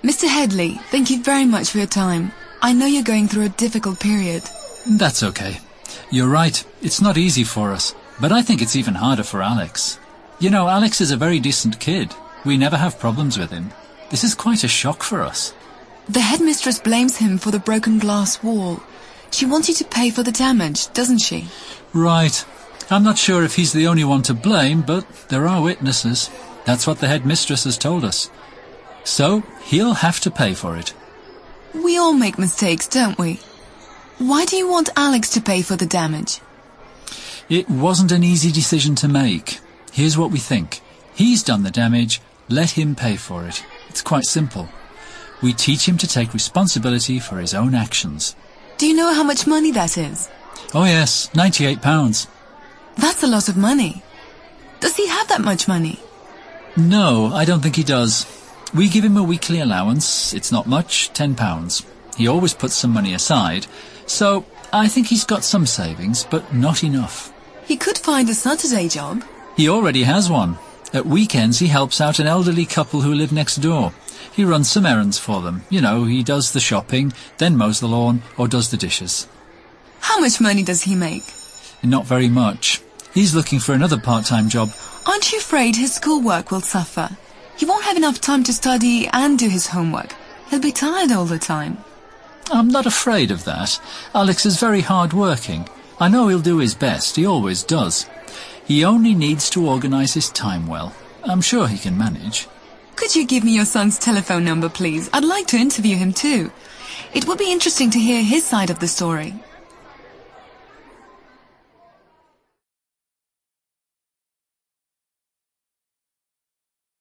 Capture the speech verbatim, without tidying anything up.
Mister Headley, thank you very much for your time. I know you're going through a difficult period. That's okay. You're right, it's not easy for us. But I think it's even harder for Alex. You know, Alex is a very decent kid. We never have problems with him. This is quite a shock for us. The headmistress blames him for the broken glass wall. She wants you to pay for the damage, doesn't she? Right. I'm not sure if he's the only one to blame, but there are witnesses. That's what the headmistress has told us. So, he'll have to pay for it. We all make mistakes, don't we? Why do you want Alex to pay for the damage? It wasn't an easy decision to make. Here's what we think. He's done the damage, let him pay for it. It's quite simple. We teach him to take responsibility for his own actions. Do you know how much money that is? Oh yes, ninety-eight pounds. That's a lot of money. Does he have that much money? No, I don't think he does. We give him a weekly allowance. It's not much, ten pounds. He always puts some money aside. So, I think he's got some savings, but not enough. He could find a Saturday job. He already has one. At weekends he helps out an elderly couple who live next door. He runs some errands for them. You know, he does the shopping, then mows the lawn, or does the dishes. How much money does he make? Not very much. He's looking for another part-time job. Aren't you afraid his schoolwork will suffer? He won't have enough time to study and do his homework. He'll be tired all the time. I'm not afraid of that. Alex is very hard-working. I know he'll do his best. He always does. He only needs to organise his time well. I'm sure he can manage. Could you give me your son's telephone number, please? I'd like to interview him too. It would be interesting to hear his side of the story.